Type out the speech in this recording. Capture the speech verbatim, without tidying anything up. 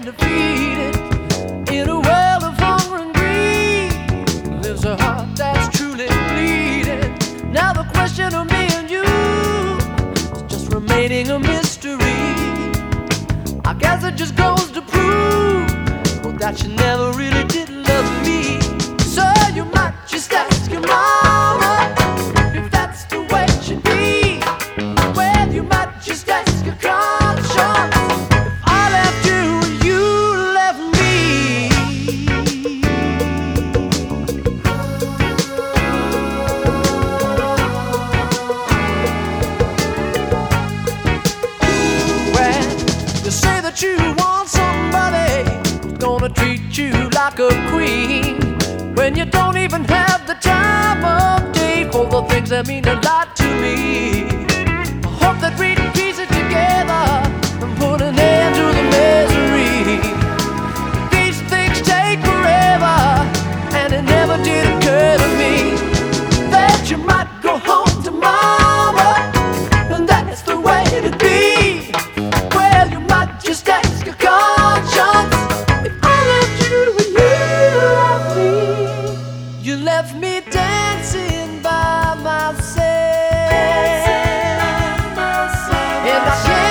defeated. In a world of hunger and greed lives a heart that's truly bleeding. Now the question of me and you is just remaining a mystery. I guess it just goes to prove, well, that you never really did love me. So you might just ask your mama if that's the way it should be. Well, you might just ask your conscience if I left you and you left me. Well, you say that you want somebody who's gonna treat you like a queen, when you don't even have the time of day for the things that mean a lot to me. I hope that we can piece it together and put an end to the misery. These things take forever, and it never did occur to me that you might go home to mama, and that's the way it'd be. Well, you might just ask your conscience if I left you and you left me. You left me dancing by myself, and I can't